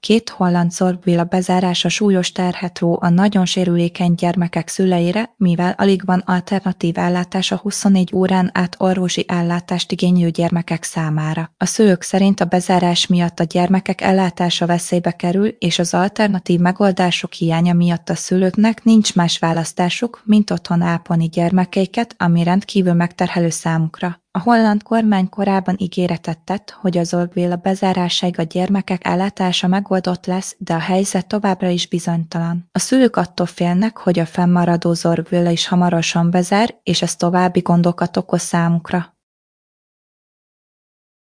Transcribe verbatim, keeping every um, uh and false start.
Két holland Zorgvilla bezárása súlyos terhet ró a nagyon sérülékeny gyermekek szüleire, mivel alig van alternatív ellátás a huszonnégy órán át orvosi ellátást igénylő gyermekek számára. A szülők szerint a bezárás miatt a gyermekek ellátása veszélybe kerül, és az alternatív megoldások hiánya miatt a szülőknek nincs más választásuk, mint otthon ápolni gyermekeiket, ami rendkívül megterhelő számukra. A holland kormány korábban ígéretet tett, hogy a Zorgvilla bezárásáig a gyermekek ellátása megoldott lesz, de a helyzet továbbra is bizonytalan. A szülők attól félnek, hogy a fennmaradó Zorgvilla is hamarosan bezár, és ez további gondokat okoz számukra.